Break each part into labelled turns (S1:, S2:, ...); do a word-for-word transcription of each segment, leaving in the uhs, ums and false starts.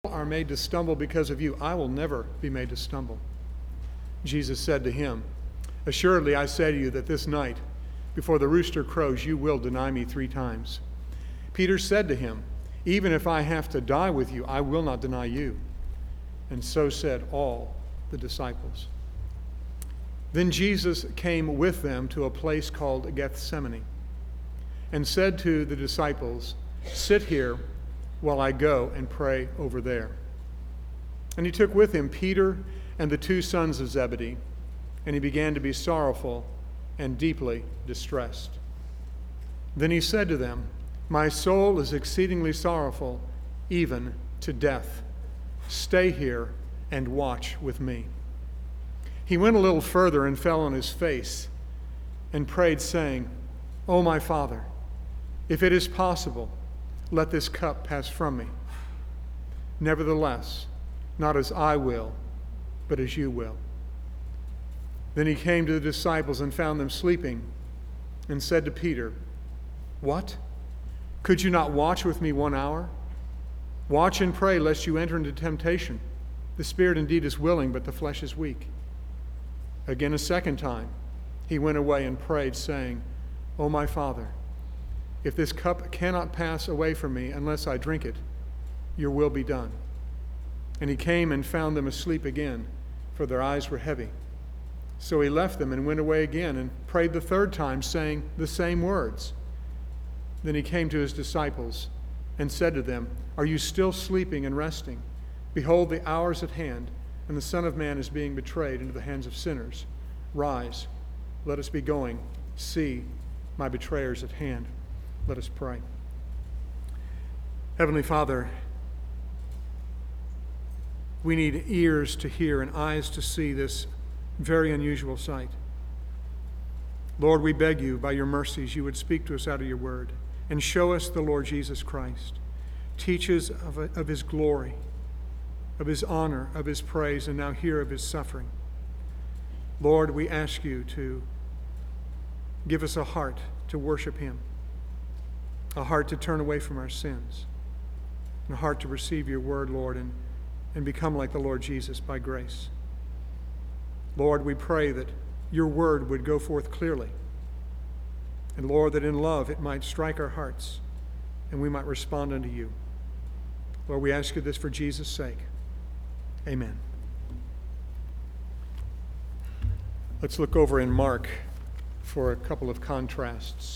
S1: are made to stumble because of you, I will never be made to stumble. Jesus said to him, Assuredly I say to you that this night, before the rooster crows, you will deny me three times. Peter said to him, Even if I have to die with you, I will not deny you. And so said all the disciples. Then Jesus came with them to a place called Gethsemane, and said to the disciples, Sit here while I go and pray over there. And he took with him Peter and the two sons of Zebedee, and he began to be sorrowful and deeply distressed. Then he said to them, My soul is exceedingly sorrowful, even to death. Stay here and watch with me. He went a little further and fell on his face and prayed, saying, O my Father, if it is possible, let this cup pass from me. Nevertheless, not as I will, but as you will. Then he came to the disciples and found them sleeping, and said to Peter, What? Could you not watch with me one hour? Watch and pray, lest you enter into temptation. The spirit indeed is willing, but the flesh is weak. Again a second time he went away and prayed, saying, O my Father, if this cup cannot pass away from me unless I drink it, your will be done. And he came and found them asleep again, for their eyes were heavy. So he left them and went away again and prayed the third time, saying the same words. Then he came to his disciples and said to them, Are you still sleeping and resting? Behold, the hour is at hand, and the Son of Man is being betrayed into the hands of sinners. Rise, let us be going. See, my betrayer is at hand. Let us pray. Heavenly Father, we need ears to hear and eyes to see this very unusual sight. Lord, we beg you, by your mercies, you would speak to us out of your word and show us the Lord Jesus Christ. Teach us of, of his glory, of his honor, of his praise, and now hear of his suffering. Lord, we ask you to give us a heart to worship him, a heart to turn away from our sins, and a heart to receive your word, Lord, and, and become like the Lord Jesus by grace. Lord, we pray that your word would go forth clearly, and Lord, that in love it might strike our hearts, and we might respond unto you. Lord, we ask you this for Jesus' sake. Amen. Let's look over in Mark for a couple of contrasts.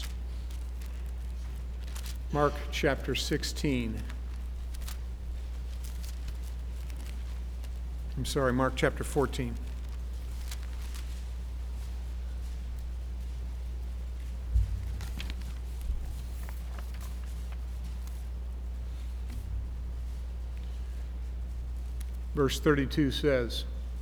S1: Mark chapter sixteen. I'm sorry, Mark chapter fourteen. Verse thirty-two says,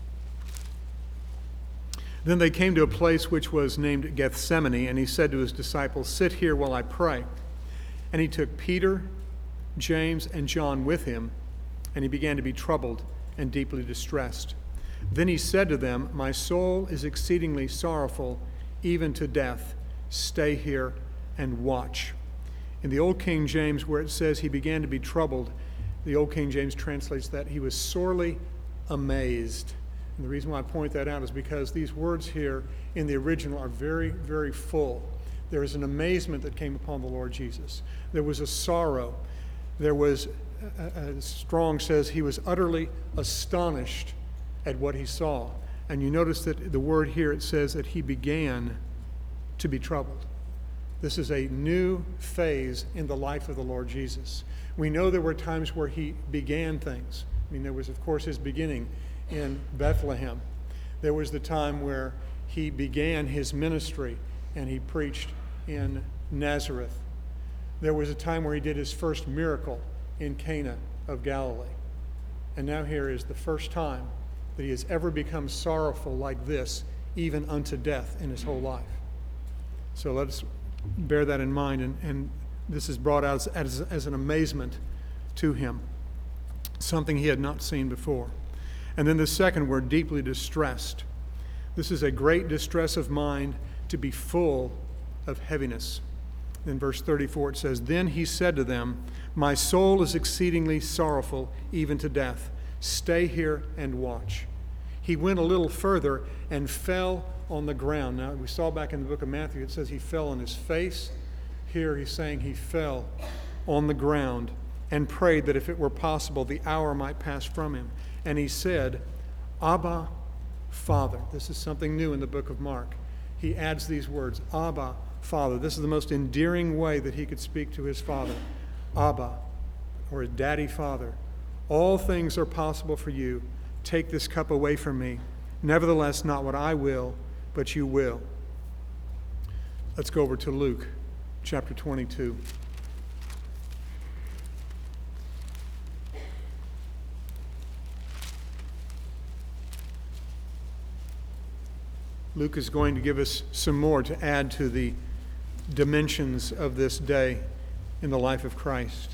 S1: Then they came to a place which was named Gethsemane, and he said to his disciples, Sit here while I pray. And he took Peter, James, and John with him, and he began to be troubled and deeply distressed. Then he said to them, My soul is exceedingly sorrowful, even to death. Stay here and watch. In the Old King James, where it says he began to be troubled, the Old King James translates that he was sorely amazed. And the reason why I point that out is because these words here in the original are very, very full. There is an amazement that came upon the Lord Jesus. There was a sorrow. There was, as Strong says, he was utterly astonished at what he saw. And you notice that the word here, it says that he began to be troubled. This is a new phase in the life of the Lord Jesus. We know there were times where he began things. I mean, there was, of course, his beginning in Bethlehem. There was the time where he began his ministry and he preached in Nazareth. There was a time where he did his first miracle in Cana of Galilee. And now here is the first time that he has ever become sorrowful like this, even unto death in his whole life. So let's bear that in mind, and, and this is brought out as, as, as an amazement to him, something he had not seen before. And then the second word, deeply distressed. This is a great distress of mind to be full of heaviness. In verse thirty-four it says, "Then he said to them, 'My soul is exceedingly sorrowful, even to death. Stay here and watch.' He went a little further and fell on the ground." Now, we saw back in the book of Matthew, it says he fell on his face. Here he's saying he fell on the ground and prayed that if it were possible, the hour might pass from him. And he said, 'Abba, Father.'" This is something new in the book of Mark. He adds these words, "Abba, Father." This is the most endearing way that he could speak to his father. Abba, or his daddy father. "All things are possible for you. Take this cup away from me. Nevertheless, not what I will, but you will." Let's go over to Luke chapter twenty-two. Luke is going to give us some more to add to the dimensions of this day in the life of Christ.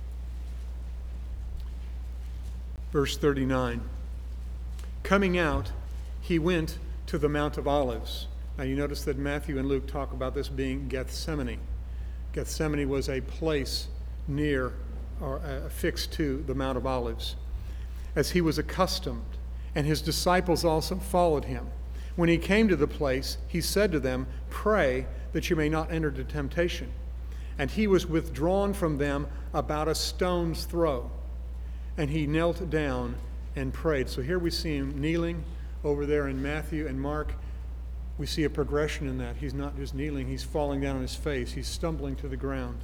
S1: Verse thirty-nine. "Coming out, he went to the Mount of Olives." Now you notice that Matthew and Luke talk about this being Gethsemane. Gethsemane was a place near or uh, affixed to the Mount of Olives, as he was accustomed, and his disciples also followed him. When he came to the place, he said to them, "Pray that you may not enter into temptation." And he was withdrawn from them about a stone's throw, and he knelt down and prayed. So here we see him kneeling. Over there in Matthew and Mark, we see a progression in that. He's not just kneeling, he's falling down on his face. He's stumbling to the ground.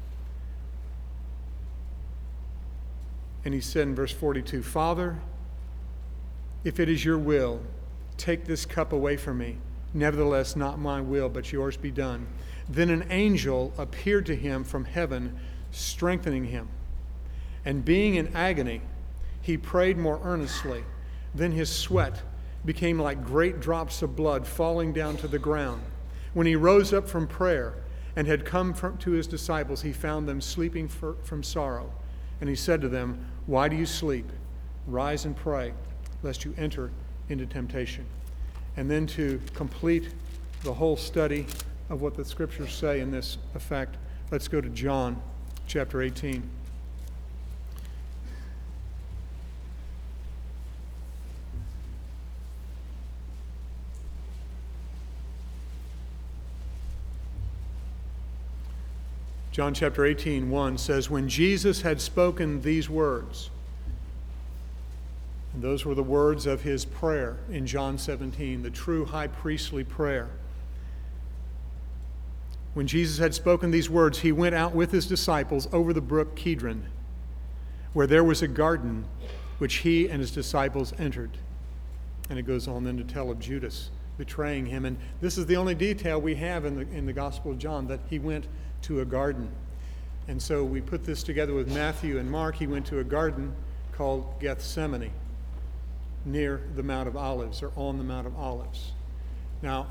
S1: And he said in verse forty-two, "Father, if it is your will, take this cup away from me. Nevertheless, not my will, but yours be done." Then an angel appeared to him from heaven, strengthening him. And being in agony, he prayed more earnestly. Then his sweat became like great drops of blood falling down to the ground. When he rose up from prayer and had come from, to his disciples, he found them sleeping for, from sorrow. And he said to them, "Why do you sleep? Rise and pray, lest you enter into temptation." And then to complete the whole study of what the scriptures say in this effect, let's go to John chapter eighteen. John chapter eighteen, one says, "When Jesus had spoken these words," and those were the words of his prayer in John seventeen, the true high priestly prayer. "When Jesus had spoken these words, he went out with his disciples over the brook Kidron, where there was a garden which he and his disciples entered." And it goes on then to tell of Judas betraying him. And this is the only detail we have in the, in the Gospel of John, that he went to a garden. And so we put this together with Matthew and Mark. He went to a garden called Gethsemane, near the Mount of Olives, or on the Mount of Olives. Now,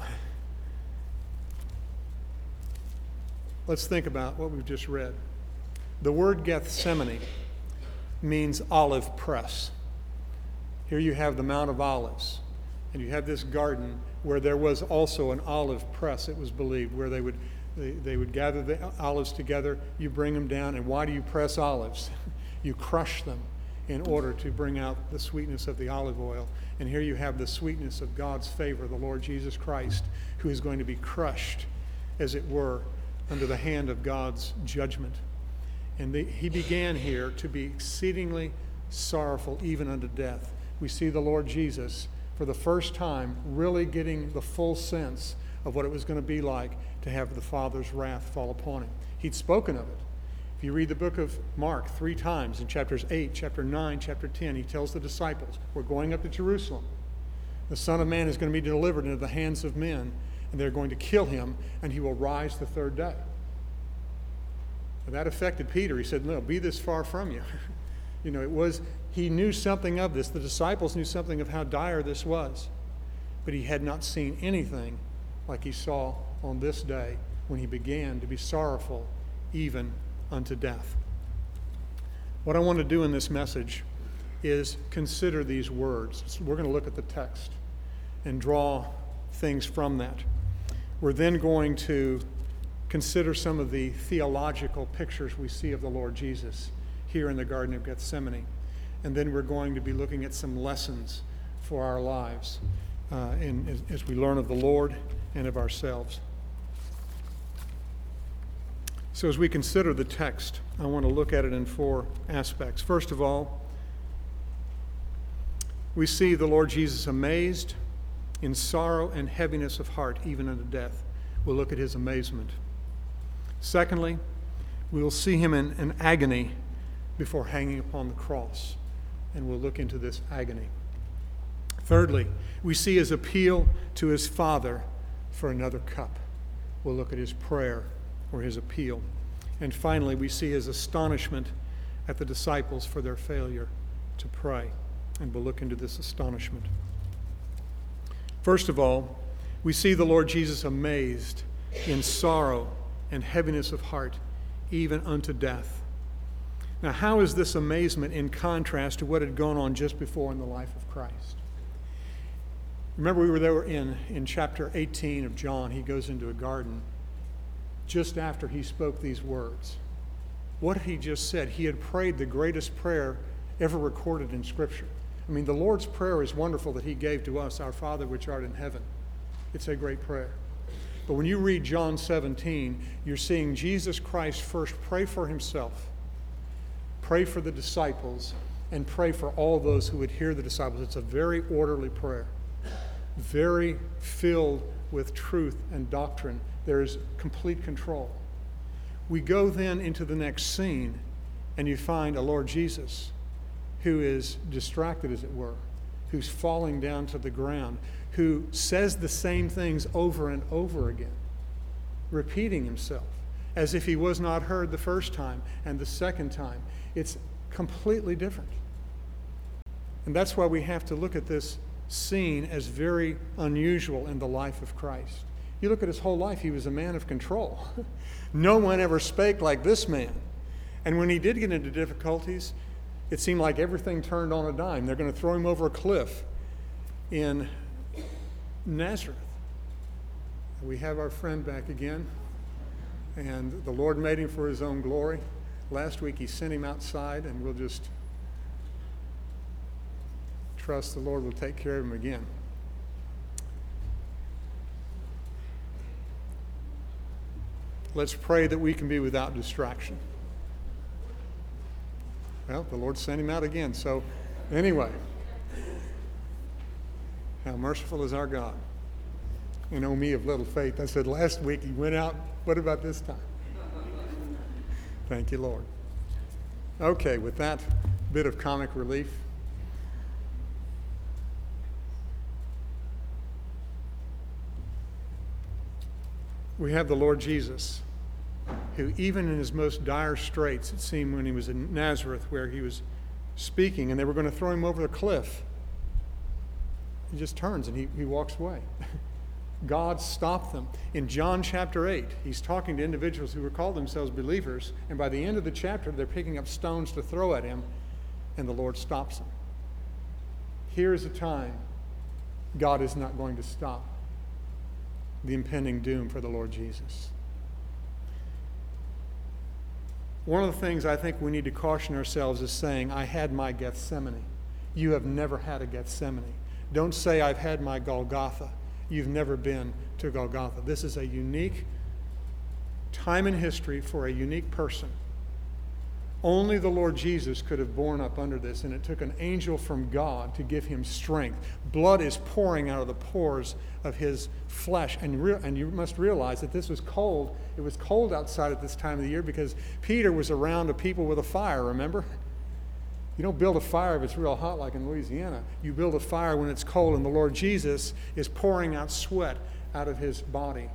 S1: let's think about what we've just read. The word Gethsemane means olive press. Here you have the Mount of Olives, and you have this garden where there was also an olive press, it was believed, where they would they, they would gather the olives together. You bring them down, and why do you press olives? You crush them in order to bring out the sweetness of the olive oil. And here you have the sweetness of God's favor, the Lord Jesus Christ, who is going to be crushed, as it were, under the hand of God's judgment. And the, he began here to be exceedingly sorrowful, even unto death. We see the Lord Jesus, for the first time, really getting the full sense of what it was going to be like to have the Father's wrath fall upon him. He'd spoken of it. If you read the book of Mark three times, in chapters eight, chapter nine, chapter ten, he tells the disciples, we're going up to Jerusalem. The Son of Man is going to be delivered into the hands of men, and they're going to kill him, and he will rise the third day. And that affected Peter. He said, no, be this far from you. You know, it was, he knew something of this. The disciples knew something of how dire this was. But he had not seen anything like he saw on this day when he began to be sorrowful, even unto death. What I want to do in this message is consider these words. We're going to look at the text and draw things from that. We're then going to consider some of the theological pictures we see of the Lord Jesus here in the Garden of Gethsemane. And then we're going to be looking at some lessons for our lives uh, in, as, as we learn of the Lord and of ourselves. So as we consider the text, I want to look at it in four aspects. First of all, we see the Lord Jesus amazed in sorrow and heaviness of heart, even unto death. We'll look at his amazement. Secondly, we will see him in an agony before hanging upon the cross, and we'll look into this agony. Thirdly, we see his appeal to his Father for another cup. We'll look at his prayer or his appeal. And finally, we see his astonishment at the disciples for their failure to pray, and we'll look into this astonishment. First of all, we see the Lord Jesus amazed in sorrow and heaviness of heart, even unto death. Now, how is this amazement in contrast to what had gone on just before in the life of Christ? Remember, we were there in, in chapter eighteen of John. He goes into a garden just after he spoke these words. What had he just said? He had prayed the greatest prayer ever recorded in Scripture. I mean, the Lord's Prayer is wonderful that he gave to us, our Father which art in heaven. It's a great prayer. But when you read John seventeen, you're seeing Jesus Christ first pray for himself, pray for the disciples, and pray for all those who would hear the disciples. It's a very orderly prayer, very filled with truth and doctrine. There is complete control. We go then into the next scene, and you find a Lord Jesus who is distracted, as it were, who's falling down to the ground, who says the same things over and over again, repeating himself, as if he was not heard the first time and the second time. It's completely different. And that's why we have to look at this scene as very unusual in the life of Christ. You look at his whole life, he was a man of control. No one ever spake like this man. And when he did get into difficulties, it seemed like everything turned on a dime. They're going to throw him over a cliff in Nazareth. We have our friend back again, and the Lord made him for his own glory. Last week he sent him outside, and we'll just trust the Lord will take care of him again. Let's pray that we can be without distraction. Well, the Lord sent him out again. So anyway, how merciful is our God. And oh me of little faith. I said last week he went out. What about this time? Thank you, Lord. Okay, with that bit of comic relief, we have the Lord Jesus, who even in his most dire straits, it seemed when he was in Nazareth where he was speaking and they were going to throw him over the cliff, he just turns and he, he walks away. God stopped them. In John chapter eight, he's talking to individuals who were called themselves believers, and by the end of the chapter, they're picking up stones to throw at him, and the Lord stops them. Here is a time God is not going to stop the impending doom for the Lord Jesus. One of the things I think we need to caution ourselves is saying, I had my Gethsemane. You have never had a Gethsemane. Don't say, I've had my Golgotha. You've never been to Golgotha. This is a unique time in history for a unique person. Only the Lord Jesus could have borne up under this, and it took an angel from God to give him strength. Blood is pouring out of the pores of his flesh, and, re- and you must realize that this was cold. It was cold outside at this time of the year because Peter was around a people with a fire, remember? You don't build a fire if it's real hot like in Louisiana. You build a fire when it's cold, and the Lord Jesus is pouring out sweat out of his body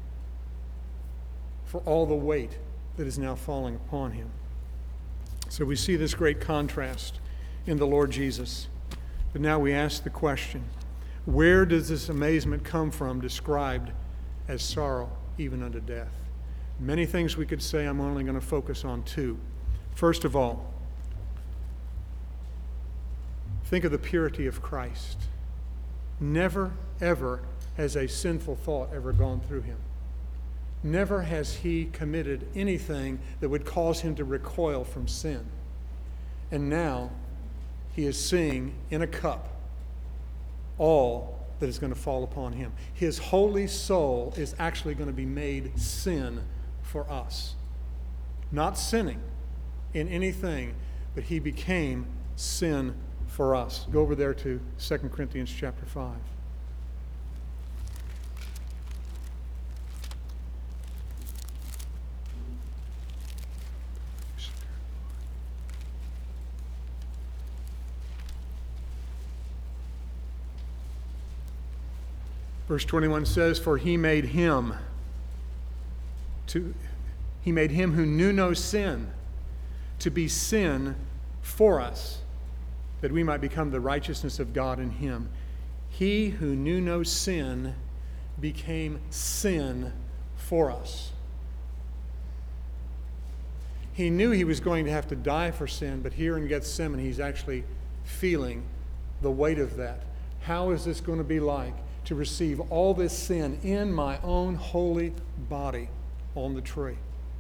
S1: for all the weight that is now falling upon him. So we see this great contrast in the Lord Jesus. But now we ask the question, where does this amazement come from described as sorrow even unto death? Many things we could say. I'm only going to focus on two. First of all, think of the purity of Christ. Never, ever has a sinful thought ever gone through him. Never has he committed anything that would cause him to recoil from sin. And now he is seeing in a cup all that is going to fall upon him. His holy soul is actually going to be made sin for us. Not sinning in anything, but he became sin for us. Go over there to Second Corinthians chapter five. Verse twenty-one says, "For he made him to he made him who knew no sin to be sin for us, that we might become the righteousness of God in him. He who knew no sin became sin for us." He knew he was going to have to die for sin, but here in Gethsemane, he's actually feeling the weight of that. How is this going to be like to receive all this sin in my own holy body on the tree?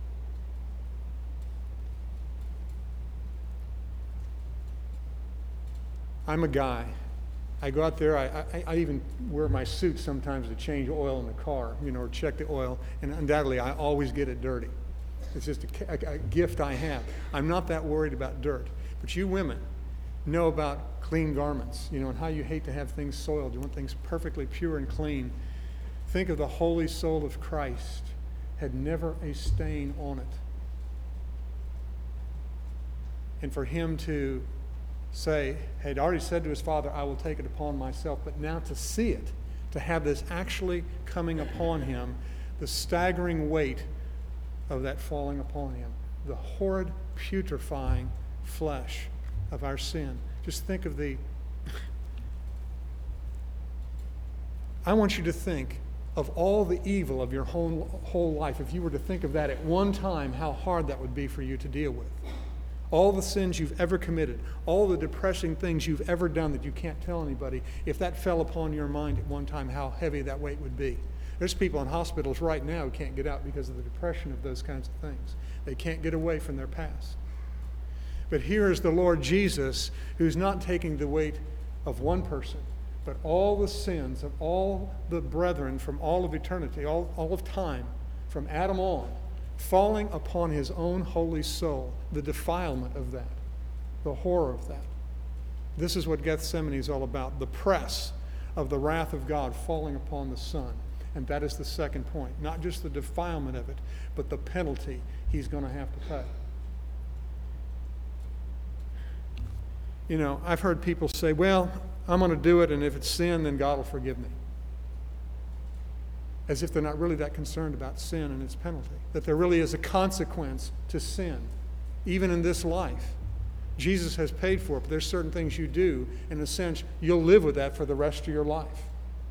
S1: I'm a guy. I go out there, I, I, I even wear my suit sometimes to change oil in the car, you know, or check the oil, and undoubtedly I always get it dirty. It's just a, a, a gift I have. I'm not that worried about dirt. But you women know about clean garments, you know, and how you hate to have things soiled. You want things perfectly pure and clean. Think of the holy soul of Christ, had never a stain on it. And for him to say, had already said to his Father, "I will take it upon myself," but now to see it, to have this actually coming upon him, the staggering weight of that falling upon him, the horrid, putrefying flesh of our sin. Just think of the... I want you to think of all the evil of your whole, whole life. If you were to think of that at one time, how hard that would be for you to deal with. All the sins you've ever committed, all the depressing things you've ever done that you can't tell anybody, if that fell upon your mind at one time, how heavy that weight would be. There's people in hospitals right now who can't get out because of the depression of those kinds of things. They can't get away from their past. But here is the Lord Jesus, who's not taking the weight of one person, but all the sins of all the brethren from all of eternity, all, all of time, from Adam on, falling upon his own holy soul, the defilement of that, the horror of that. This is what Gethsemane is all about, the press of the wrath of God falling upon the Son. And that is the second point. Not just the defilement of it, but the penalty he's going to have to pay. You know, I've heard people say, well, I'm going to do it, and if it's sin, then God will forgive me. As if they're not really that concerned about sin and its penalty. That there really is a consequence to sin, even in this life. Jesus has paid for it, but there's certain things you do, in a sense, you'll live with that for the rest of your life.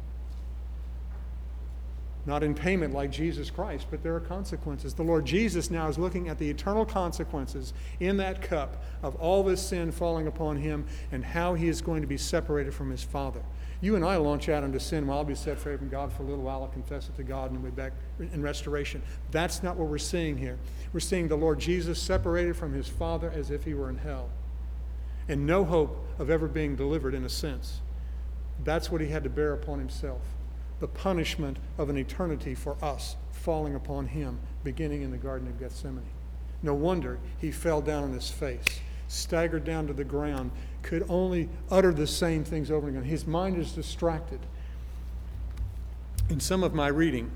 S1: Not in payment like Jesus Christ, but there are consequences. The Lord Jesus now is looking at the eternal consequences in that cup of all this sin falling upon him and how he is going to be separated from his Father. You and I launch out into sin. Well, I'll be set free from God for a little while. I'll confess it to God and we'll be back in restoration. That's not what we're seeing here. We're seeing the Lord Jesus separated from his Father as if he were in hell. And no hope of ever being delivered in a sense. That's what he had to bear upon himself. The punishment of an eternity for us falling upon him, beginning in the Garden of Gethsemane. No wonder he fell down on his face, staggered down to the ground, could only utter the same things over again. His mind is distracted. In some of my reading,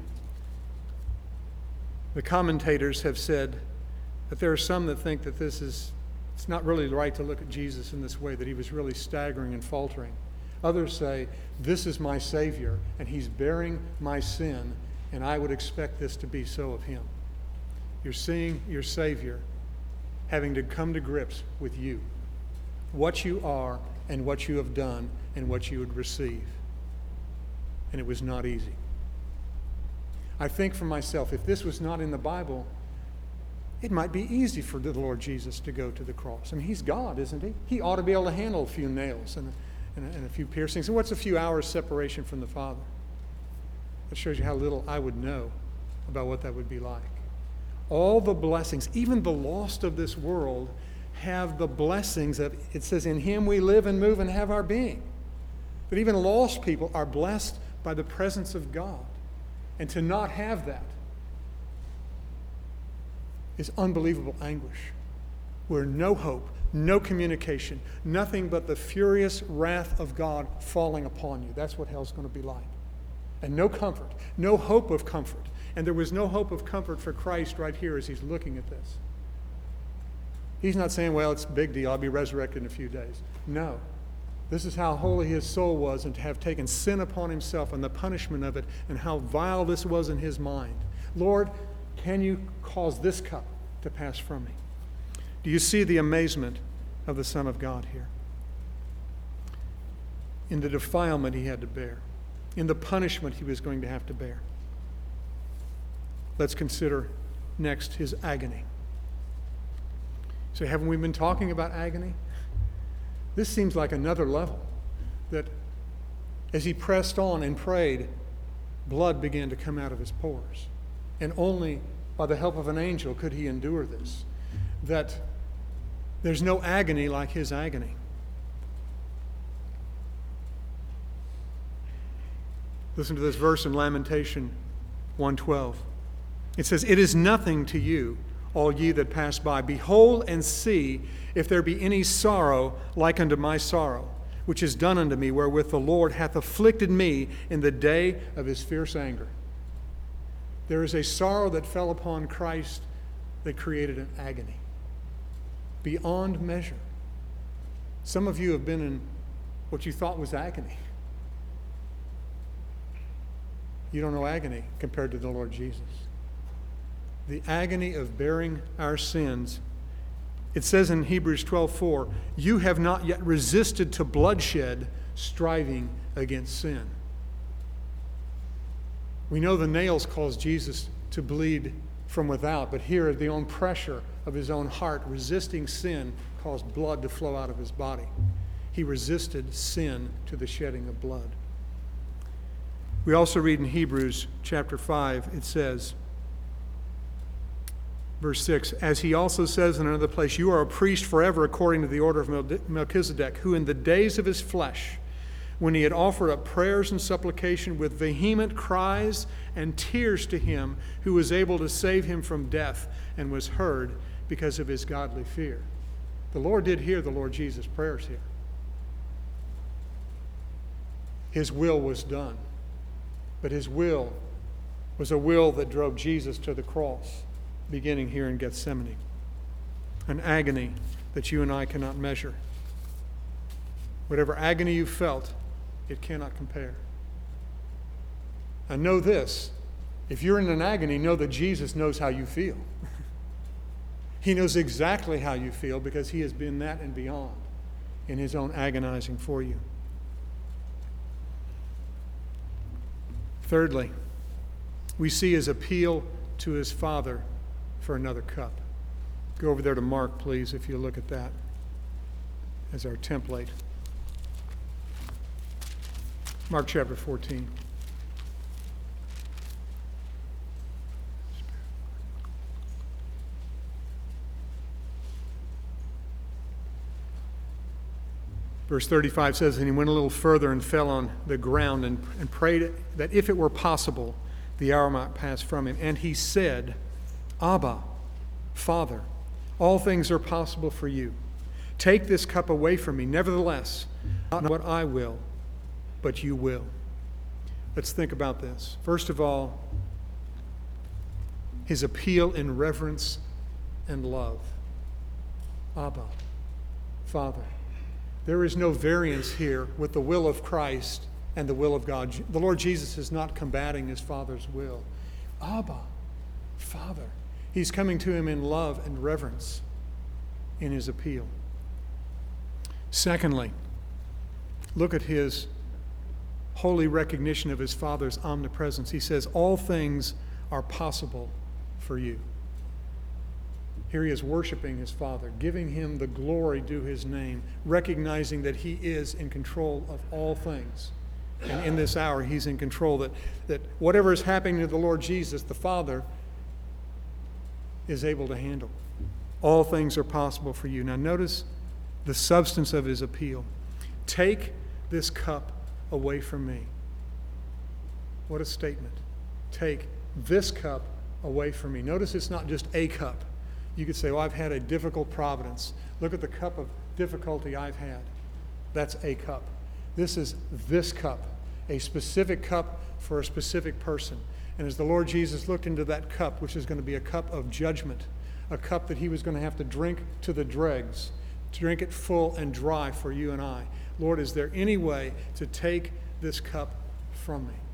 S1: the commentators have said that there are some that think that this is, it's not really right to look at Jesus in this way, that he was really staggering and faltering. Others say, this is my Savior, and he's bearing my sin, and I would expect this to be so of him. You're seeing your Savior having to come to grips with you, what you are and what you have done and what you would receive. And it was not easy. I think for myself, if this was not in the Bible, it might be easy for the Lord Jesus to go to the cross. I mean, he's God, isn't he? He ought to be able to handle a few nails and And a, and a few piercings. And what's a few hours separation from the Father? That shows you how little I would know about what that would be like. All the blessings, even the lost of this world, have the blessings of, it says, in him we live and move and have our being. But even lost people are blessed by the presence of God. And to not have that is unbelievable anguish, where no hope, no communication, nothing but the furious wrath of God falling upon you. That's what hell's going to be like. And no comfort, no hope of comfort. And there was no hope of comfort for Christ right here as he's looking at this. He's not saying, well, it's a big deal, I'll be resurrected in a few days. No. This is how holy his soul was, and to have taken sin upon himself and the punishment of it, and how vile this was in his mind. Lord, can you cause this cup to pass from me? Do you see the amazement of the Son of God here? In the defilement he had to bear, in the punishment he was going to have to bear. Let's consider next his agony. So haven't we been talking about agony? This seems like another level, that as he pressed on and prayed, blood began to come out of his pores. And only by the help of an angel could he endure this. That there's no agony like his agony. Listen to this verse in Lamentation one twelve. It says, "It is nothing to you, all ye that pass by. Behold and see if there be any sorrow like unto my sorrow, which is done unto me, wherewith the Lord hath afflicted me in the day of his fierce anger." There is a sorrow that fell upon Christ that created an agony beyond measure. Some of you have been in what you thought was agony. You don't know agony compared to the Lord Jesus. The agony of bearing our sins. It says in Hebrews twelve four, "You have not yet resisted to bloodshed, striving against sin." We know the nails caused Jesus to bleed from without, but here the own pressure of his own heart resisting sin caused blood to flow out of his body. He resisted sin to the shedding of blood. We also read in Hebrews chapter five, it says, verse six, "As he also says in another place, you are a priest forever according to the order of Melchizedek, who in the days of his flesh, when he had offered up prayers and supplication with vehement cries and tears to him who was able to save him from death, and was heard because of his godly fear." The Lord did hear the Lord Jesus' prayers here. His will was done. But his will was a will that drove Jesus to the cross, beginning here in Gethsemane. An agony that you and I cannot measure. Whatever agony you felt, it cannot compare. And know this, if you're in an agony, know that Jesus knows how you feel. He knows exactly how you feel because he has been that and beyond in his own agonizing for you. Thirdly, we see his appeal to his Father for another cup. Go over there to Mark, please, if you look at that as our template. Mark chapter fourteen. Verse thirty-five says, "And he went a little further and fell on the ground and, and prayed that if it were possible, the hour might pass from him. And he said, Abba, Father, all things are possible for you. Take this cup away from me. Nevertheless, not what I will, but you will." Let's think about this. First of all, his appeal in reverence and love. Abba, Father. There is no variance here with the will of Christ and the will of God. The Lord Jesus is not combating his Father's will. Abba, Father. He's coming to him in love and reverence in his appeal. Secondly, look at his holy recognition of his Father's omnipresence. He says, all things are possible for you. Here he is worshiping his Father, giving him the glory due his name, recognizing that he is in control of all things. And in this hour, he's in control. That, that whatever is happening to the Lord Jesus, the Father, is able to handle. All things are possible for you. Now notice the substance of his appeal. Take this cup away from me. What a statement. Take this cup away from me. Notice it's not just a cup. You could say, well, I've had a difficult providence. Look at the cup of difficulty I've had. That's a cup. This is this cup, a specific cup for a specific person. And as the Lord Jesus looked into that cup, which is going to be a cup of judgment, a cup that he was going to have to drink to the dregs, to drink it full and dry for you and I. Lord, is there any way to take this cup from me?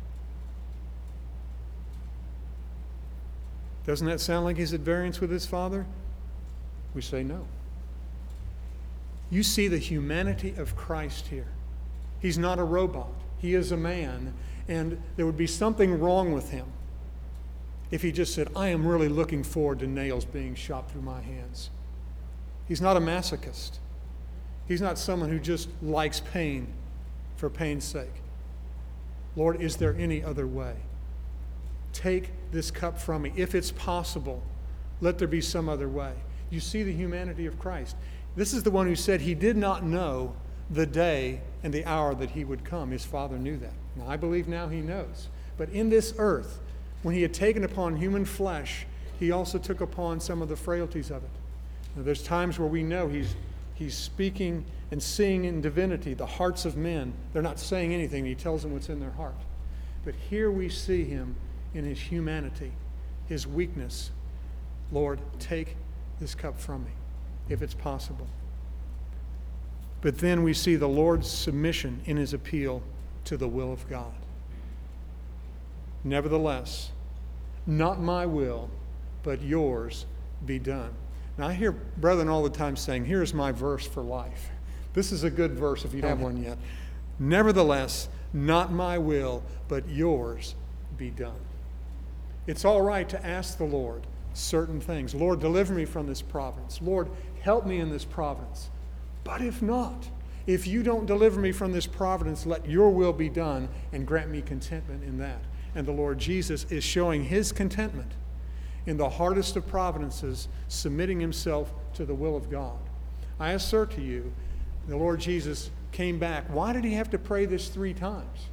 S1: Doesn't that sound like he's at variance with his Father? We say no. You see the humanity of Christ here. He's not a robot. He is a man, and there would be something wrong with him if he just said, I am really looking forward to nails being shot through my hands. He's not a masochist. He's not someone who just likes pain for pain's sake. Lord, is there any other way? Take this cup from me. If it's possible, let there be some other way. You see the humanity of Christ. This is the one who said he did not know the day and the hour that he would come. His Father knew that. Now, I believe now he knows. But in this earth, when he had taken upon human flesh, he also took upon some of the frailties of it. Now, there's times where we know he's, he's speaking and seeing in divinity the hearts of men. They're not saying anything. He tells them what's in their heart. But here we see him in his humanity, his weakness. Lord, take this cup from me, if it's possible. But then we see the Lord's submission in his appeal to the will of God. Nevertheless, not my will, but yours be done. Now I hear brethren all the time saying, here's my verse for life. This is a good verse if you don't have one yet. Nevertheless, not my will, but yours be done. It's all right to ask the Lord certain things. Lord, deliver me from this providence. Lord, help me in this providence. But if not, if you don't deliver me from this providence, let your will be done and grant me contentment in that. And the Lord Jesus is showing his contentment in the hardest of providences, submitting himself to the will of God. I assert to you, the Lord Jesus came back. Why did he have to pray this three times?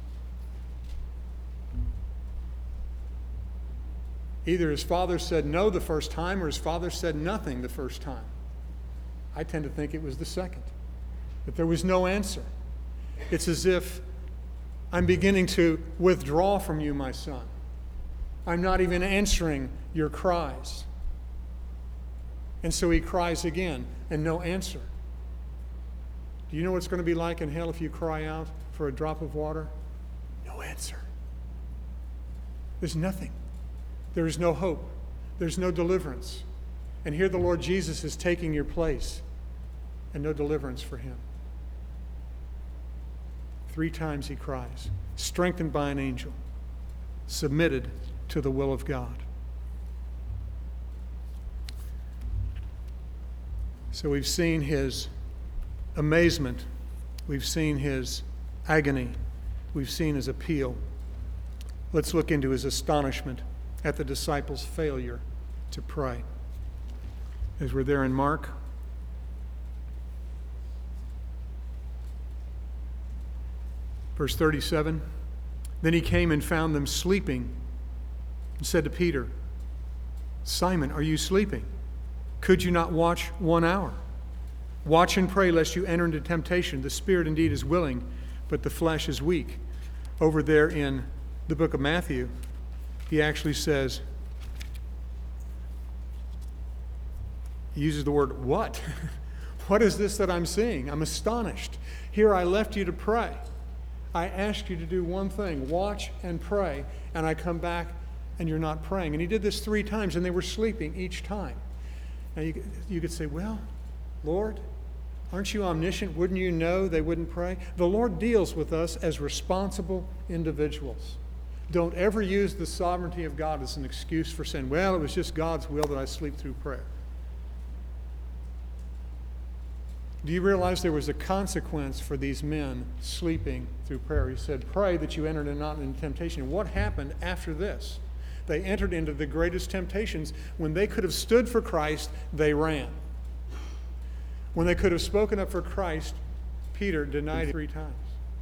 S1: Either his Father said no the first time or his Father said nothing the first time. I tend to think it was the second, that there was no answer. It's as if I'm beginning to withdraw from you, my son. I'm not even answering your cries. And so he cries again, and no answer. Do you know what it's going to be like in hell if you cry out for a drop of water? No answer. There's nothing. There is no hope. There's no deliverance. And here the Lord Jesus is taking your place, and no deliverance for him. Three times he cries, strengthened by an angel, submitted to the will of God. So we've seen his amazement. We've seen his agony. We've seen his appeal. Let's look into his astonishment at the disciples' failure to pray. As we're there in Mark, verse thirty-seven, then he came and found them sleeping and said to Peter, Simon, are you sleeping? Could you not watch one hour? Watch and pray lest you enter into temptation. The spirit indeed is willing, but the flesh is weak. Over there in the book of Matthew, he actually says, he uses the word, what? What is this that I'm seeing? I'm astonished. Here I left you to pray. I asked you to do one thing, watch and pray, and I come back and you're not praying. And he did this three times, and they were sleeping each time. Now you, you could say, well, Lord, aren't you omniscient? Wouldn't you know they wouldn't pray? The Lord deals with us as responsible individuals. Don't ever use the sovereignty of God as an excuse for saying, well, it was just God's will that I sleep through prayer. Do you realize there was a consequence for these men sleeping through prayer? He said, pray that you enter not into temptation. What happened after this? They entered into the greatest temptations. When they could have stood for Christ, they ran. When they could have spoken up for Christ, Peter denied it three times.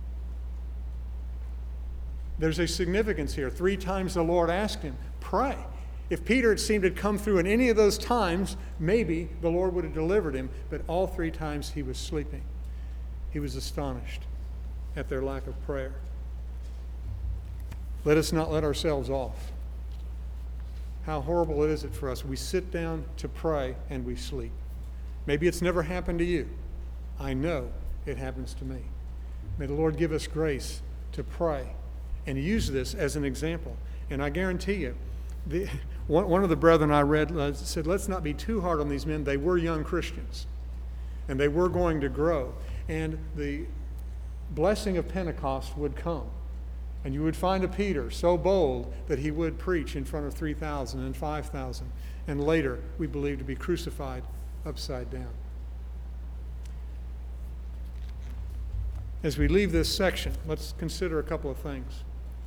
S1: There's a significance here. Three times the Lord asked him, pray. If Peter, it seemed, had come through in any of those times, maybe the Lord would have delivered him, but all three times he was sleeping. He was astonished at their lack of prayer. Let us not let ourselves off. How horrible it is it for us. We sit down to pray and we sleep. Maybe it's never happened to you. I know it happens to me. May the Lord give us grace to pray and use this as an example. And I guarantee you, the, one, one of the brethren I read uh, said, let's not be too hard on these men. They were young Christians, and they were going to grow. And the blessing of Pentecost would come. And you would find a Peter so bold that he would preach in front of three thousand and five thousand. And later, we believe to be crucified upside down. As we leave this section, let's consider a couple of things.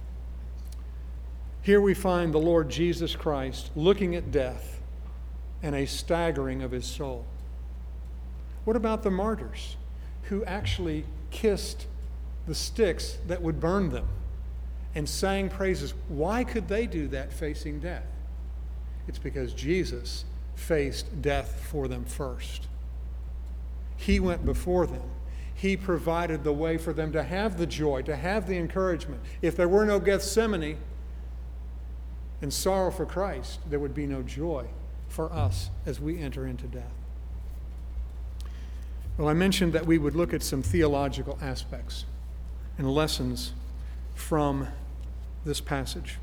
S1: Here we find the Lord Jesus Christ looking at death and a staggering of his soul. What about the martyrs who actually kissed the sticks that would burn them and sang praises? Why could they do that facing death? It's because Jesus faced death for them first. He went before them. He provided the way for them to have the joy, to have the encouragement. If there were no Gethsemane and sorrow for Christ, there would be no joy for us as we enter into death. Well, I mentioned that we would look at some theological aspects and lessons from this passage.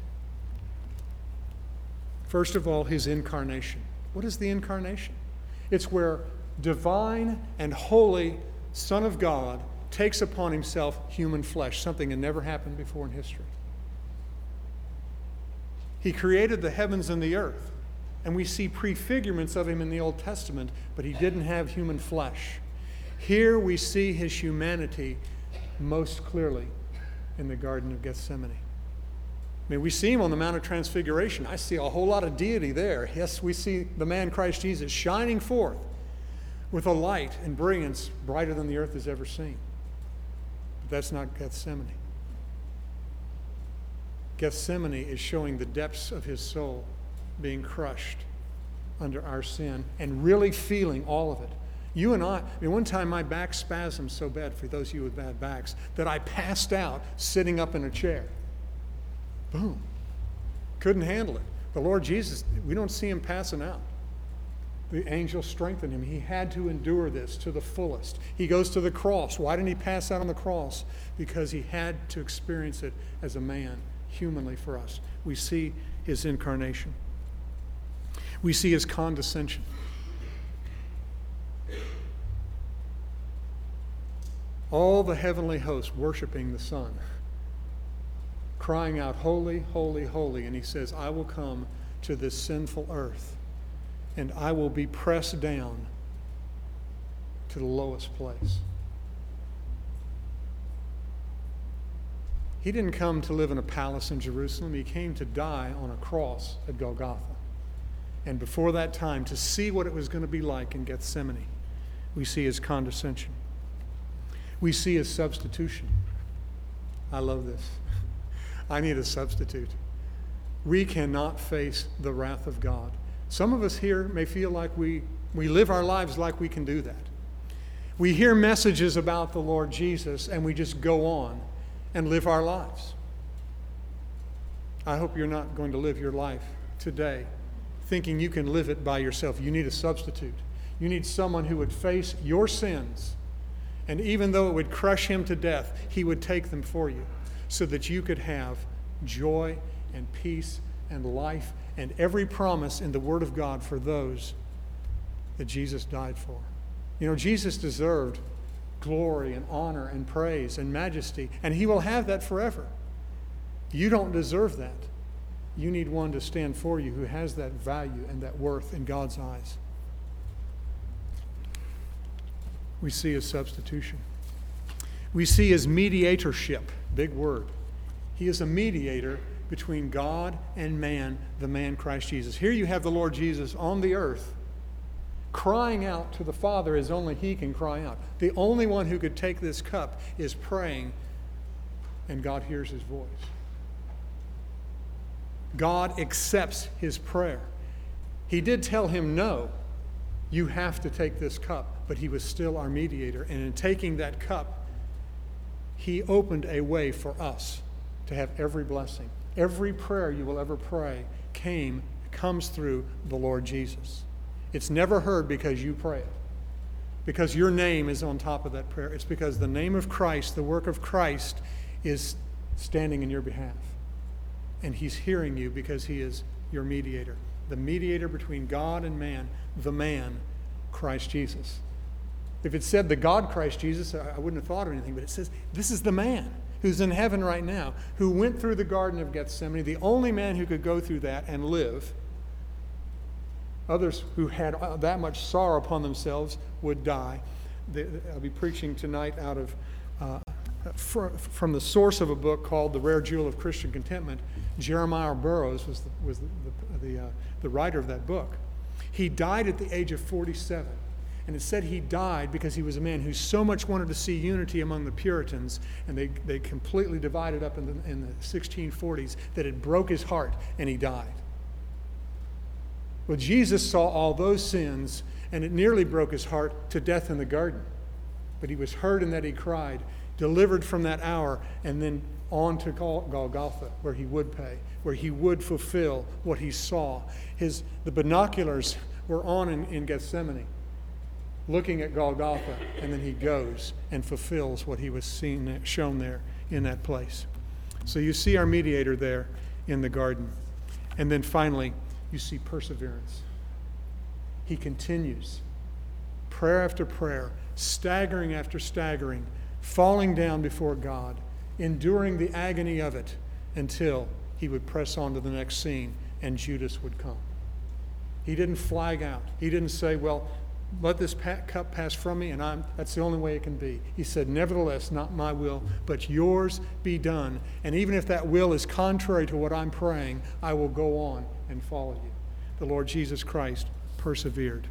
S1: First of all, his incarnation. What is the incarnation? It's where divine and holy Son of God takes upon himself human flesh, something that never happened before in history. He created the heavens and the earth, and we see prefigurements of him in the Old Testament, but he didn't have human flesh. Here we see his humanity most clearly in the Garden of Gethsemane. I mean, we see him on the Mount of Transfiguration. I see a whole lot of deity there. Yes, we see the man Christ Jesus shining forth with a light and brilliance brighter than the earth has ever seen. But that's not Gethsemane. Gethsemane is showing the depths of his soul being crushed under our sin and really feeling all of it. You and I, I mean, one time my back spasmed so bad, for those of you with bad backs, that I passed out sitting up in a chair. Boom. Couldn't handle it. The Lord Jesus, we don't see him passing out. The angel strengthened him. He had to endure this to the fullest. He goes to the cross. Why didn't he pass out on the cross? Because he had to experience it as a man, humanly for us. We see his incarnation. We see his condescension. All the heavenly hosts worshiping the Son, crying out, holy, holy, holy. And he says, I will come to this sinful earth, and I will be pressed down to the lowest place. He didn't come to live in a palace in Jerusalem. He came to die on a cross at Golgotha. And before that time, to see what it was going to be like in Gethsemane, we see his condescension. We see his substitution. I love this. I need a substitute. We cannot face the wrath of God. Some of us here may feel like we, we live our lives like we can do that. We hear messages about the Lord Jesus and we just go on and live our lives. I hope you're not going to live your life today thinking you can live it by yourself. You need a substitute. You need someone who would face your sins, and even though it would crush him to death, he would take them for you so that you could have joy and peace and life and every promise in the Word of God for those that Jesus died for. You know, Jesus deserved glory and honor and praise and majesty, and he will have that forever. You don't deserve that. You need one to stand for you who has that value and that worth in God's eyes. we see his substitution. We see his mediatorship, big word. He is a mediator between God and man, the man Christ Jesus. Here you have the Lord Jesus on the earth, crying out to the Father as only he can cry out. The only one who could take this cup is praying, and God hears his voice. God accepts his prayer. He did tell him, no, you have to take this cup, but he was still our mediator. And in taking that cup, he opened a way for us to have every blessing. Every prayer you will ever pray came, comes through the Lord Jesus. It's never heard because you pray it, because your name is on top of that prayer. It's because the name of Christ, the work of Christ, is standing in your behalf. And he's hearing you because he is your mediator. The mediator between God and man, the man, Christ Jesus. If it said the God Christ Jesus, I wouldn't have thought of anything, but it says this is the man who's in heaven right now, who went through the Garden of Gethsemane, the only man who could go through that and live. Others who had that much sorrow upon themselves would die. I'll be preaching tonight out of uh, from the source of a book called The Rare Jewel of Christian Contentment. Jeremiah Burroughs was the, was the, the, the, uh, the writer of that book. He died at the age of forty-seven. And it said he died because he was a man who so much wanted to see unity among the Puritans, and they, they completely divided up in the, in the sixteen forties, that it broke his heart, and he died. Well, Jesus saw all those sins, and it nearly broke his heart to death in the garden. But he was heard in that he cried, delivered from that hour, and then on to Golgotha, where he would pay, where he would fulfill what he saw. His, the binoculars were on in, in Gethsemane, looking at Golgotha, and then he goes and fulfills what he was seen, shown there in that place. So you see our mediator there in the garden. And then finally, you see perseverance. He continues, prayer after prayer, staggering after staggering, falling down before God, enduring the agony of it until he would press on to the next scene and Judas would come. He didn't flag out. He didn't say, well, let this cup pass from me, and I'm, that's the only way it can be. He said, nevertheless, not my will, but yours be done. And even if that will is contrary to what I'm praying, I will go on and follow you. The Lord Jesus Christ persevered.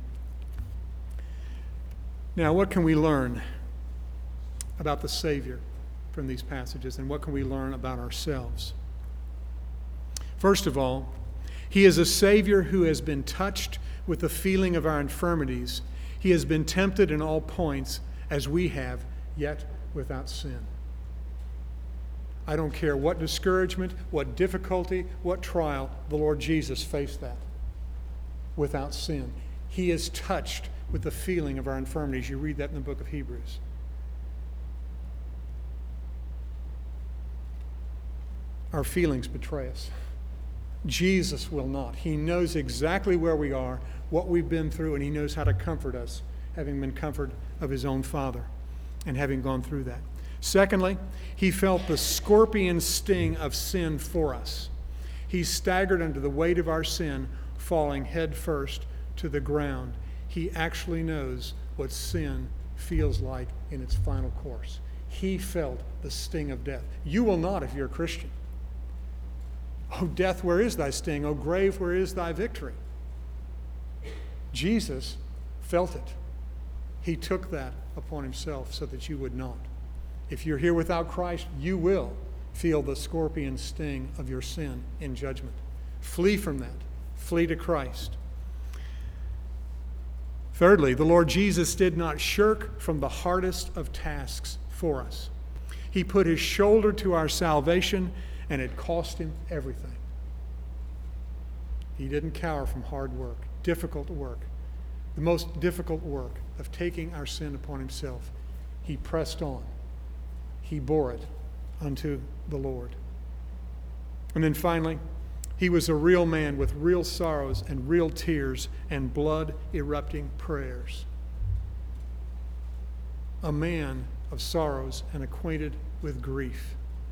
S1: Now, what can we learn about the Savior from these passages, and what can we learn about ourselves? First of all, he is a Savior who has been touched with the feeling of our infirmities. He has been tempted in all points as we have, yet without sin. I don't care what discouragement, what difficulty, what trial, the Lord Jesus faced that without sin. He is touched with the feeling of our infirmities. You read that in the book of Hebrews. Our feelings betray us. Jesus will not. He knows exactly where we are, what we've been through, and he knows how to comfort us, having been comforted of his own Father and having gone through that. Secondly, he felt the scorpion sting of sin for us. He staggered under the weight of our sin, falling head first to the ground. He actually knows what sin feels like in its final course. He felt the sting of death. You will not if you're a Christian. O death, where is thy sting? O grave, where is thy victory? Jesus felt it. He took that upon himself so that you would not. If you're here without Christ, you will feel the scorpion sting of your sin in judgment. Flee from that. Flee to Christ. Thirdly, the Lord Jesus did not shirk from the hardest of tasks for us. He put his shoulder to our salvation, and it cost him everything. He didn't cower from hard work, difficult work, the most difficult work of taking our sin upon himself. He pressed on. He bore it unto the Lord. And then finally, he was a real man with real sorrows and real tears and blood-erupting prayers. A man of sorrows and acquainted with grief.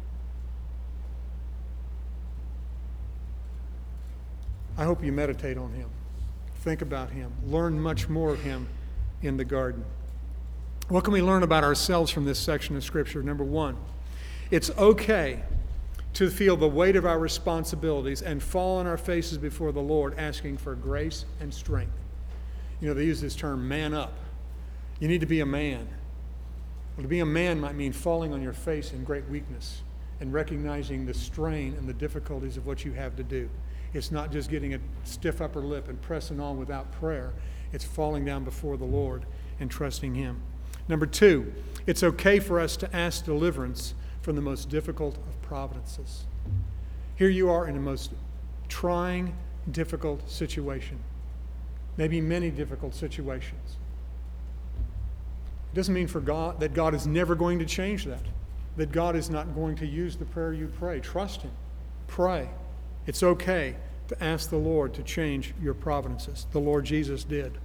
S1: I hope you meditate on him. Think about him. Learn much more of him in the garden. What can we learn about ourselves from this section of Scripture? Number one, it's okay to feel the weight of our responsibilities and fall on our faces before the Lord, asking for grace and strength. You know, they use this term, man up. You need to be a man. Well, to be a man might mean falling on your face in great weakness and recognizing the strain and the difficulties of what you have to do. It's not just getting a stiff upper lip and pressing on without prayer. It's falling down before the Lord and trusting Him. Number two, it's okay for us to ask deliverance from the most difficult of providences. Here you are in a most trying, difficult situation. Maybe many difficult situations. It doesn't mean for God that God is never going to change that. That God is not going to use the prayer you pray. Trust Him. Pray. It's okay to ask the Lord to change your providences. The Lord Jesus did.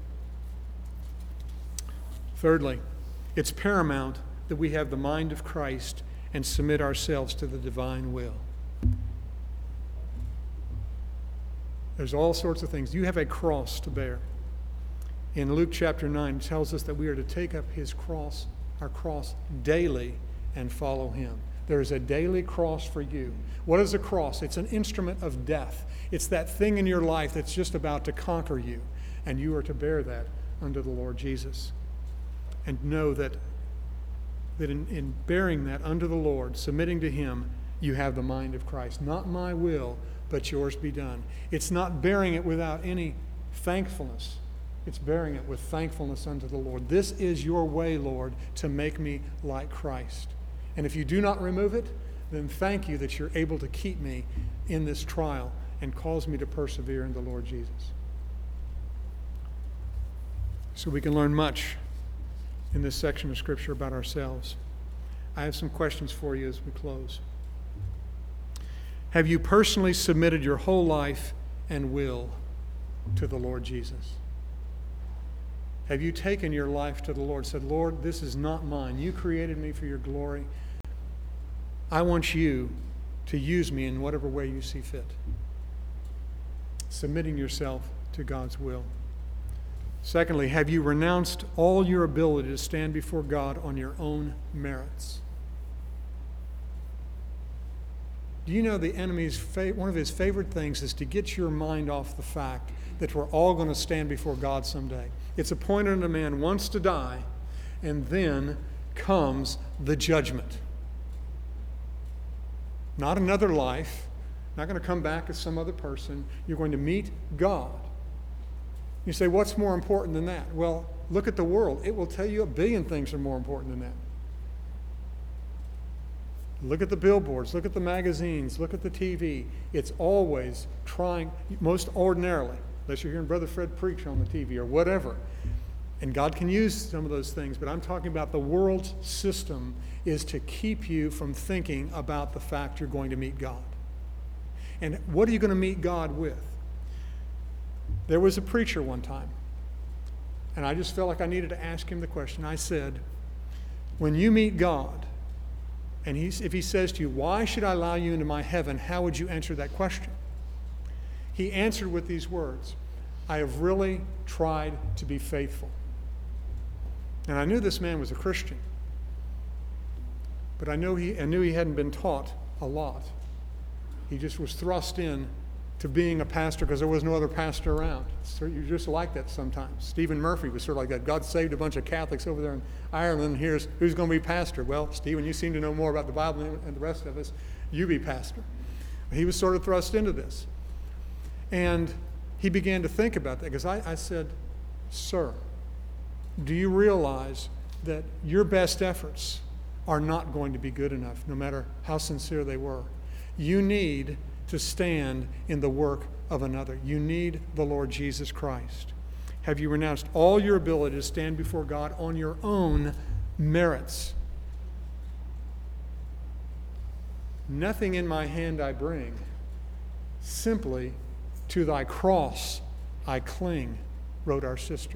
S1: Thirdly, it's paramount that we have the mind of Christ and submit ourselves to the divine will. There's all sorts of things. You have a cross to bear. In Luke chapter nine, it tells us that we are to take up His cross, our cross, daily and follow Him. There is a daily cross for you. What is a cross? It's an instrument of death. It's that thing in your life that's just about to conquer you, and you are to bear that under the Lord Jesus. And know that, that in, in bearing that under the Lord, submitting to Him, you have the mind of Christ. Not my will, but yours be done. It's not bearing it without any thankfulness. It's bearing it with thankfulness unto the Lord. This is your way, Lord, to make me like Christ. And if you do not remove it, then thank you that you're able to keep me in this trial and cause me to persevere in the Lord Jesus. So we can learn much in this section of Scripture about ourselves. I have some questions for you as we close. Have you personally submitted your whole life and will to the Lord Jesus? Have you taken your life to the Lord, said, Lord, this is not mine. You created me for your glory. I want you to use me in whatever way you see fit. Submitting yourself to God's will. Secondly, have you renounced all your ability to stand before God on your own merits? Do you know the enemy's fa- one of his favorite things is to get your mind off the fact that we're all going to stand before God someday. It's appointed unto man once to die, and then comes the judgment. Not another life, not going to come back as some other person. You're going to meet God. You say, what's more important than that? Well, look at the world. It will tell you a billion things are more important than that. Look at the billboards, look at the magazines, look at the T V. It's always trying, most ordinarily, unless you're hearing Brother Fred preach on the T V or whatever. And God can use some of those things, but I'm talking about the world's system is to keep you from thinking about the fact you're going to meet God. And what are you going to meet God with? There was a preacher one time, and I just felt like I needed to ask him the question. I said, when you meet God, and he's, if he says to you, why should I allow you into my heaven, how would you answer that question? He answered with these words, I have really tried to be faithful. And I knew this man was a Christian, but I knew he, I knew he hadn't been taught a lot. He just was thrust in to being a pastor because there was no other pastor around. So you're just like that sometimes. Stephen Murphy was sort of like that. God saved a bunch of Catholics over there in Ireland, and here's who's going to be pastor. Well, Stephen, you seem to know more about the Bible than the rest of us. You be pastor. He was sort of thrust into this. And he began to think about that because I, I said, sir, do you realize that your best efforts are not going to be good enough, no matter how sincere they were? You need to stand in the work of another. You need the Lord Jesus Christ. Have you renounced all your ability to stand before God on your own merits? Nothing in my hand I bring, simply to thy cross I cling, wrote our sister.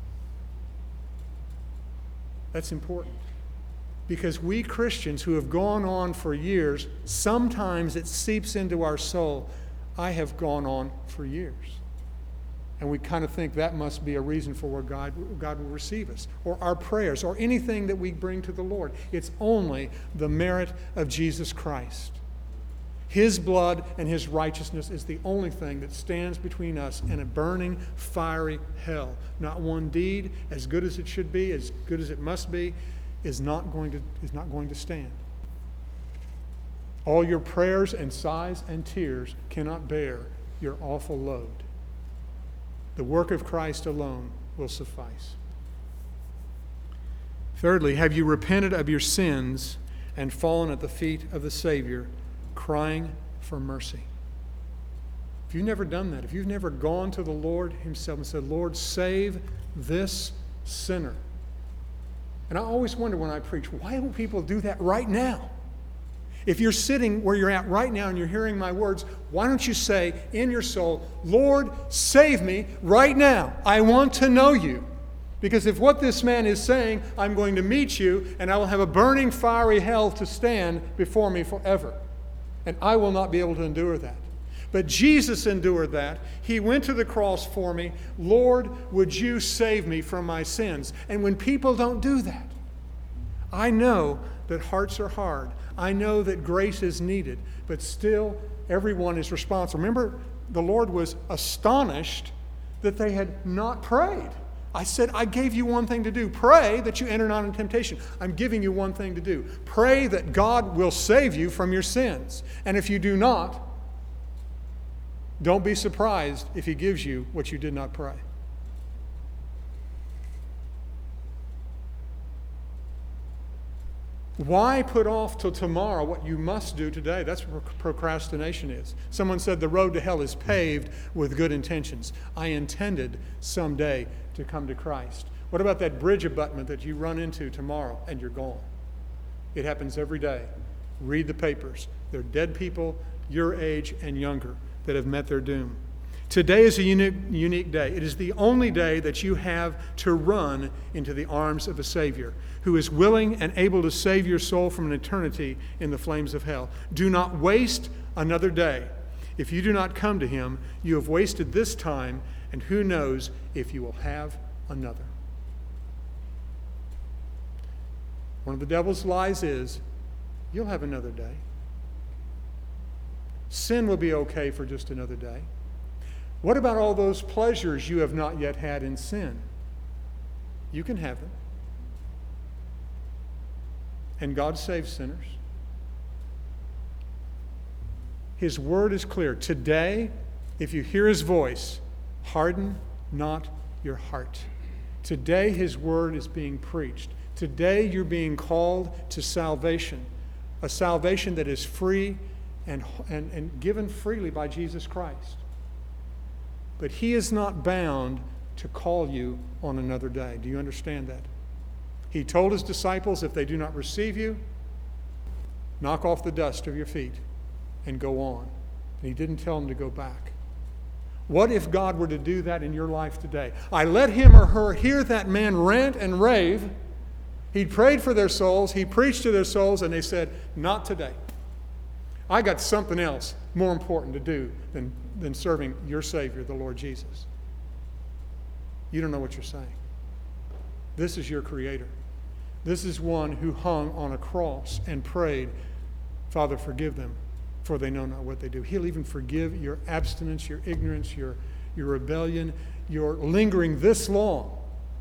S1: That's important. Because we Christians who have gone on for years, sometimes it seeps into our soul, I have gone on for years. And we kind of think that must be a reason for where God, God will receive us, or our prayers, or anything that we bring to the Lord. It's only the merit of Jesus Christ. His blood and his righteousness is the only thing that stands between us and a burning, fiery hell. Not one deed, as good as it should be, as good as it must be, is not going to, is not going to stand. All your prayers and sighs and tears cannot bear your awful load. The work of Christ alone will suffice. Thirdly, have you repented of your sins and fallen at the feet of the Savior, crying for mercy? If you've never done that, if you've never gone to the Lord himself and said, Lord, save this sinner. And I always wonder when I preach, why don't people do that right now? If you're sitting where you're at right now and you're hearing my words, why don't you say in your soul, Lord, save me right now. I want to know you. Because if what this man is saying, I'm going to meet you and I will have a burning fiery hell to stand before me forever. And I will not be able to endure that. But Jesus endured that. He went to the cross for me. Lord, would you save me from my sins? And when people don't do that, I know that hearts are hard. I know that grace is needed, but still everyone is responsible. Remember, the Lord was astonished that they had not prayed. I said, I gave you one thing to do. Pray that you enter not in temptation. I'm giving you one thing to do. Pray that God will save you from your sins. And if you do not, don't be surprised if he gives you what you did not pray. Why put off till tomorrow what you must do today? That's what procrastination is. Someone said the road to hell is paved with good intentions. I intended someday to come to Christ. What about that bridge abutment that you run into tomorrow and you're gone? It happens every day. Read the papers. There are dead people your age and younger that have met their doom. Today is a unique, unique day. It is the only day that you have to run into the arms of a Savior who is willing and able to save your soul from an eternity in the flames of hell. Do not waste another day. If you do not come to him, you have wasted this time, and who knows if you will have another. One of the devil's lies is, you'll have another day. Sin will be okay for just another day. What about all those pleasures you have not yet had in sin? You can have them. And God saves sinners. His word is clear. Today, if you hear his voice, harden not your heart. Today, his word is being preached. Today, you're being called to salvation, a salvation that is free and, and, and given freely by Jesus Christ. But he is not bound to call you on another day. Do you understand that? He told his disciples, if they do not receive you, knock off the dust of your feet and go on. And he didn't tell them to go back. What if God were to do that in your life today? I let him or her hear that man rant and rave. He prayed for their souls. He preached to their souls, and they said, not today. I got something else more important to do than, than serving your Savior, the Lord Jesus. You don't know what you're saying. This is your Creator. This is one who hung on a cross and prayed, Father, forgive them, for they know not what they do. He'll even forgive your abstinence, your ignorance, your, your rebellion, your lingering this long.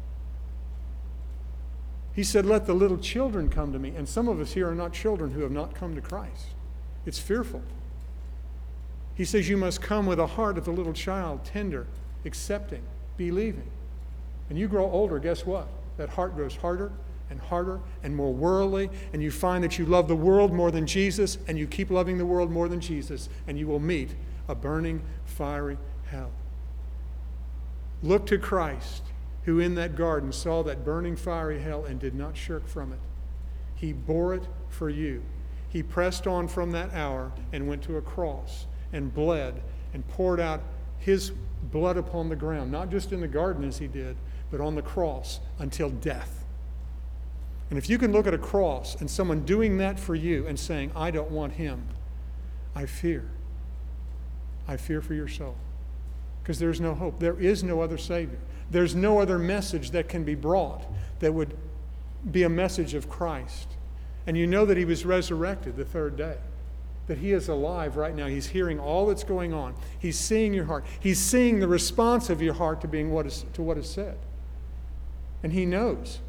S1: He said, let the little children come to me. And some of us here are not children who have not come to Christ. It's fearful. He says you must come with a heart of the little child, tender, accepting, believing. And you grow older, guess what? That heart grows harder and harder and more worldly, and you find that you love the world more than Jesus, and you keep loving the world more than Jesus, and you will meet a burning, fiery hell. Look to Christ, who in that garden saw that burning, fiery hell and did not shirk from it. He bore it for you. He pressed on from that hour and went to a cross and bled and poured out his blood upon the ground, not just in the garden as he did, but on the cross until death. And if you can look at a cross and someone doing that for you and saying, I don't want him, I fear. I fear for your soul. because there's no hope. There is no other Savior. There's no other message that can be brought that would be a message of Christ. And you know that he was resurrected the third day, that he is alive right now. He's hearing all that's going on. He's seeing your heart. He's seeing the response of your heart to being what is to what is said. And he knows.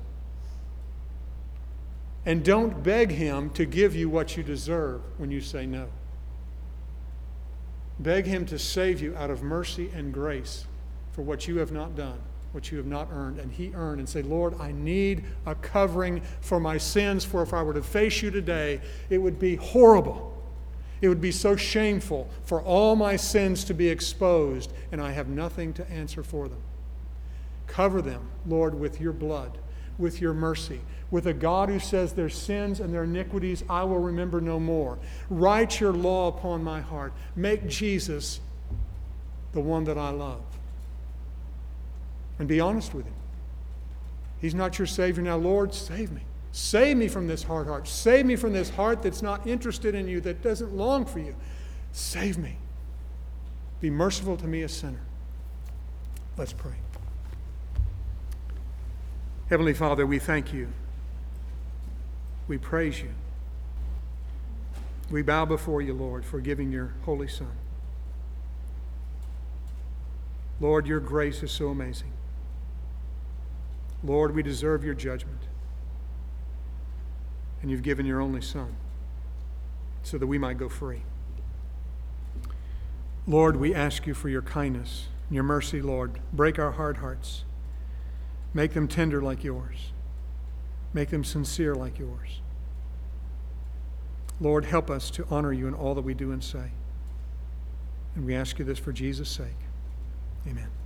S1: And don't beg him to give you what you deserve when you say no. Beg him to save you out of mercy and grace for what you have not done, what you have not earned, and he earned. And say, Lord, I need a covering for my sins, for if I were to face you today, it would be horrible. It would be so shameful for all my sins to be exposed, and I have nothing to answer for them. Cover them, Lord, with your blood, with your mercy, with a God who says their sins and their iniquities I will remember no more. Write your law upon my heart. Make Jesus the one that I love. And be honest with him. He's not your Savior now. Lord, save me. Save me from this hard heart. Save me from this heart that's not interested in you, that doesn't long for you. Save me. Be merciful to me, a sinner. Let's pray. Heavenly Father, we thank you. We praise you. We bow before you, Lord, for giving your Holy Son. Lord, your grace is so amazing. Lord, we deserve your judgment. And you've given your only Son so that we might go free. Lord, we ask you for your kindness and your mercy, Lord. Break our hard hearts. Make them tender like yours. Make them sincere like yours. Lord, help us to honor you in all that we do and say. And we ask you this for Jesus' sake. Amen.